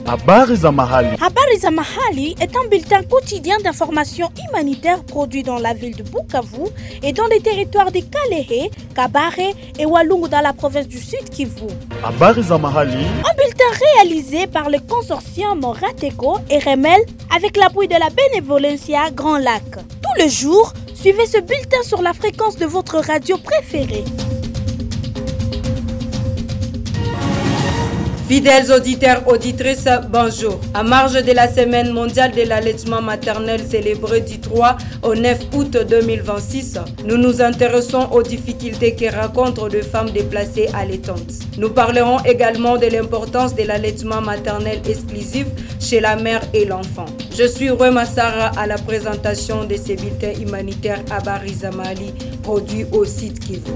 Habari za mahali. Habari za mahali est un bulletin quotidien d'information humanitaire produit dans la ville de Bukavu et dans les territoires de Kalehe, Kabare et Walungu dans la province du Sud Kivu. Habari za mahali. Un bulletin réalisé par le consortium Rateco et Remel avec l'appui de la Benevolencia Grand Lac. Tous les jours, suivez ce bulletin sur la fréquence de votre radio préférée. Fidèles auditeurs, auditrices, bonjour. À marge de la semaine mondiale de l'allaitement maternel célébrée du 3 au 9 août 2026, nous nous intéressons aux difficultés que rencontrent les femmes déplacées allaitantes. Nous parlerons également de l'importance de l'allaitement maternel exclusif chez la mère et l'enfant. Je suis Rwema Sarah à la présentation de ces bulletins humanitaires à Barizamali, produits au site Kivu.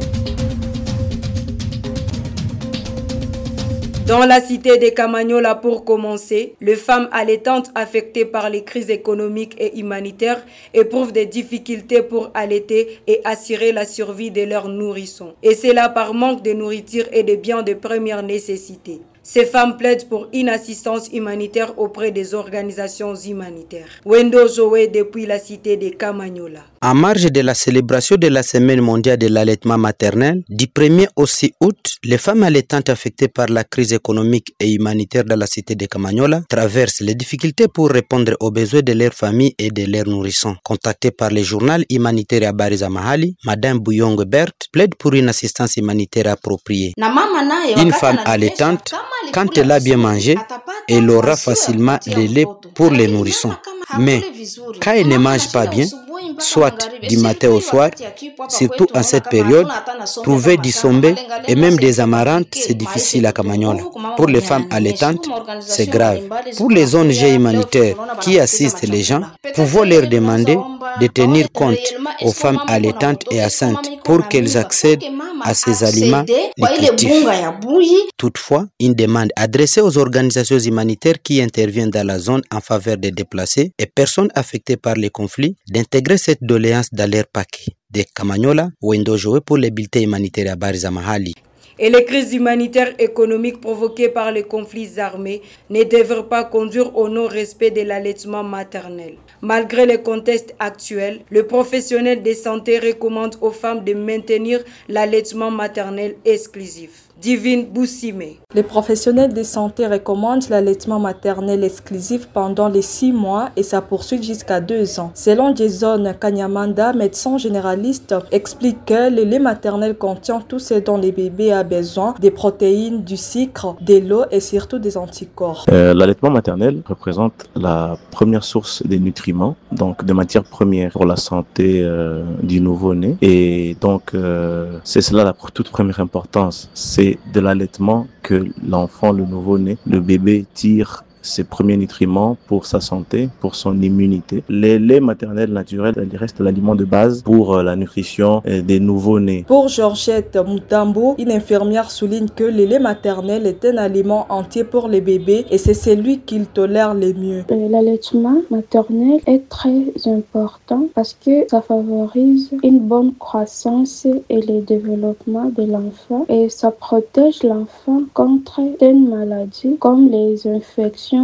Dans la cité de Kamanyola, pour commencer, les femmes allaitantes affectées par les crises économiques et humanitaires éprouvent des difficultés pour allaiter et assurer la survie de leurs nourrissons. Et c'est là par manque de nourriture et de biens de première nécessité. Ces femmes plaident pour une assistance humanitaire auprès des organisations humanitaires. Wendo Joé depuis la cité de Kamanyola. En marge de la célébration de la semaine mondiale de l'allaitement maternel, du 1er au 6 août, les femmes allaitantes affectées par la crise économique et humanitaire dans la cité de Kamanyola traversent les difficultés pour répondre aux besoins de leurs familles et de leurs nourrissons. Contactée par le journal humanitaire Habari za Mahali, Madame Buyongo Berthe plaide pour une assistance humanitaire appropriée. Une femme allaitante, quand elle a bien mangé, elle aura facilement le lait pour les nourrissons. Mais quand elle ne mange pas bien, soit du matin au soir, surtout en cette période, trouver du sombé et même des amarantes, c'est difficile à Kamanyola. Pour les femmes allaitantes, c'est grave. Pour les ONG humanitaires qui assistent les gens, pouvons leur demander de tenir compte aux femmes allaitantes et enceintes pour qu'elles accèdent à ces aliments nutritifs. Toutefois, une demande adressée aux organisations humanitaires qui interviennent dans la zone en faveur des déplacés et personnes affectées par les conflits d'intégrer cette doléance dans leur paquet. De Kamanyola, Wendo Joé pour les bulletins humanitaires à Habari za Mahali. Et les crises humanitaires économiques provoquées par les conflits armés ne devraient pas conduire au non-respect de l'allaitement maternel. Malgré le contexte actuel, le professionnel de santé recommande aux femmes de maintenir l'allaitement maternel exclusif. Divine Boussime. Les professionnels de santé recommandent l'allaitement maternel exclusif pendant les 6 mois et sa poursuite jusqu'à 2 ans. Selon Jason Kanyamanda, médecin généraliste, explique que le lait maternel contient tout ce dont le bébé a besoin, des protéines, du sucre, de l'eau et surtout des anticorps. L'allaitement maternel représente la première source des nutriments, donc de matières premières pour la santé du nouveau-né. Et donc, c'est cela la toute première importance. C'est de l'allaitement que l'enfant, le nouveau-né, le bébé tire ses premiers nutriments pour sa santé, pour son immunité. Les laits maternels naturels restent l'aliment de base pour la nutrition des nouveau-nés. Pour Georgette Moutambo, une infirmière souligne que le lait maternel est un aliment entier pour les bébés et c'est celui qu'ils tolèrent le mieux. L'allaitement maternel est très important parce que ça favorise une bonne croissance et le développement de l'enfant et ça protège l'enfant contre certaines maladies comme les infections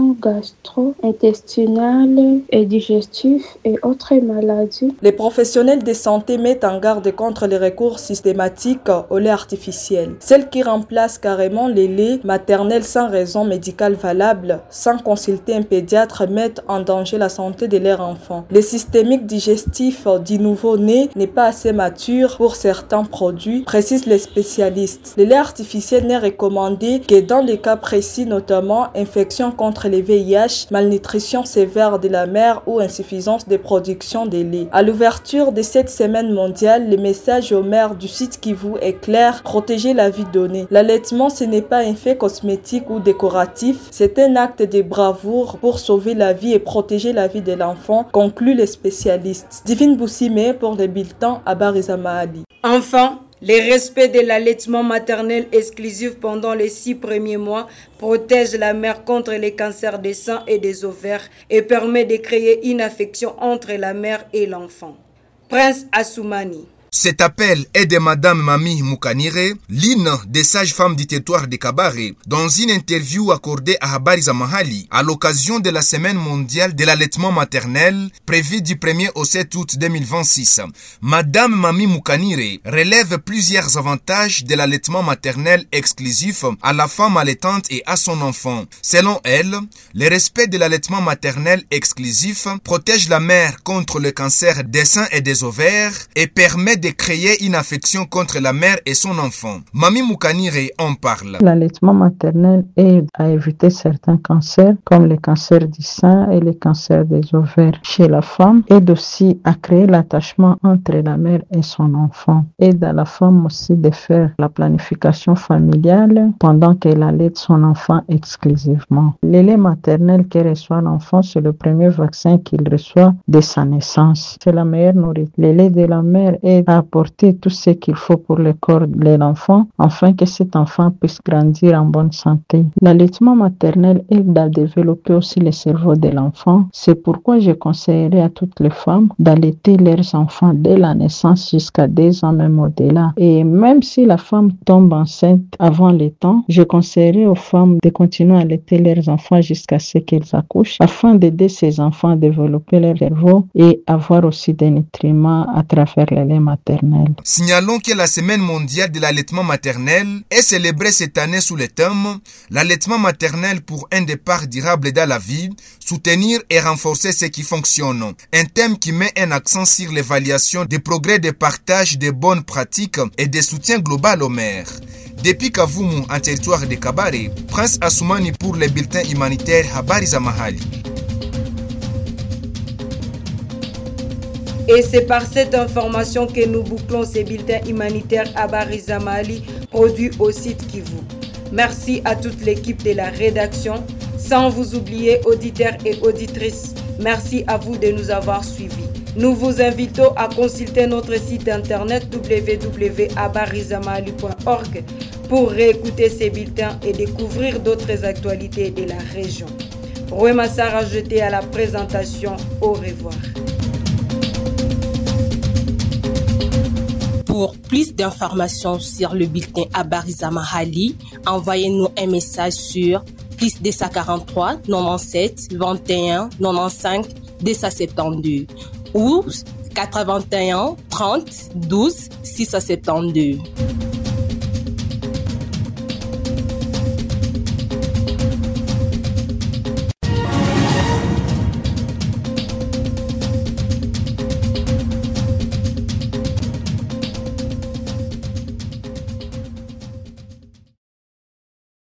gastro-intestinales et digestives et autres maladies. Les professionnels de santé mettent en garde contre les recours systématiques au lait artificiel. Celles qui remplacent carrément les laits maternels sans raison médicale valable, sans consulter un pédiatre, mettent en danger la santé de leur enfant. Le systémique digestif du nouveau-né n'est pas assez mature pour certains produits, précisent les spécialistes. Le lait artificiel n'est recommandé que dans les cas précis, notamment infection contre les VIH, malnutrition sévère de la mère ou insuffisance de production de lait. À l'ouverture de cette semaine mondiale, le message aux mères du site Kivu est clair: protéger la vie donnée. L'allaitement, ce n'est pas un fait cosmétique ou décoratif, c'est un acte de bravoure pour sauver la vie et protéger la vie de l'enfant, concluent les spécialistes. Divine Boussime pour les bulletins à Habari za Mahali. Enfin, le respect de l'allaitement maternel exclusif pendant les 6 premiers mois protège la mère contre les cancers des seins et des ovaires et permet de créer une affection entre la mère et l'enfant. Prince Assoumani. Cet appel est de Madame Mami Mukanire, l'une des sages-femmes du territoire de Kabare, dans une interview accordée à Habari za Mahali à l'occasion de la Semaine mondiale de l'allaitement maternel prévue du 1er au 7 août 2026. Madame Mami Mukanire relève plusieurs avantages de l'allaitement maternel exclusif à la femme allaitante et à son enfant. Selon elle, le respect de l'allaitement maternel exclusif protège la mère contre le cancer des seins et des ovaires et permet de créer une affection contre la mère et son enfant. Mami Mukanire en parle. L'allaitement maternel aide à éviter certains cancers comme le cancer du sein et le cancer des ovaires chez la femme, aide aussi à créer l'attachement entre la mère et son enfant, aide à la femme aussi de faire la planification familiale pendant qu'elle allaite son enfant exclusivement. Le lait maternel que reçoit l'enfant, c'est le premier vaccin qu'il reçoit de sa naissance. C'est la meilleure nourriture. Le lait de la mère aide à apporter tout ce qu'il faut pour le corps de l'enfant afin que cet enfant puisse grandir en bonne santé. L'allaitement maternel aide à développer aussi le cerveau de l'enfant. C'est pourquoi je conseillerais à toutes les femmes d'allaiter leurs enfants dès la naissance jusqu'à 2 ans, même au-delà. Et même si la femme tombe enceinte avant le temps, je conseillerais aux femmes de continuer à allaiter leurs enfants jusqu'à ce qu'elles accouchent afin d'aider ces enfants à développer leur cerveau et avoir aussi des nutriments à travers le lait maternel. Signalons que la Semaine mondiale de l'allaitement maternel est célébrée cette année sous le thème « L'allaitement maternel pour un départ durable dans la vie, soutenir et renforcer ce qui fonctionne ». Un thème qui met un accent sur l'évaluation des progrès de partage des bonnes pratiques et de soutien global aux mères. Depuis Kavumu, en territoire de Kabare, Prince Assoumani pour les bulletins humanitaires Habari za Mahali. Et c'est par cette information que nous bouclons ces bulletins humanitaires Habari za Mahali produits au site Kivu. Merci à toute l'équipe de la rédaction, sans vous oublier auditeurs et auditrices. Merci à vous de nous avoir suivis. Nous vous invitons à consulter notre site internet www.habarizamahali.org pour réécouter ces bulletins et découvrir d'autres actualités de la région. Rouema Sarah jeté à la présentation. Au revoir. Pour plus d'informations sur le bulletin Habari za Mahali, envoyez-nous un message sur +243 97 21 95 272 ou 81 30 12 672.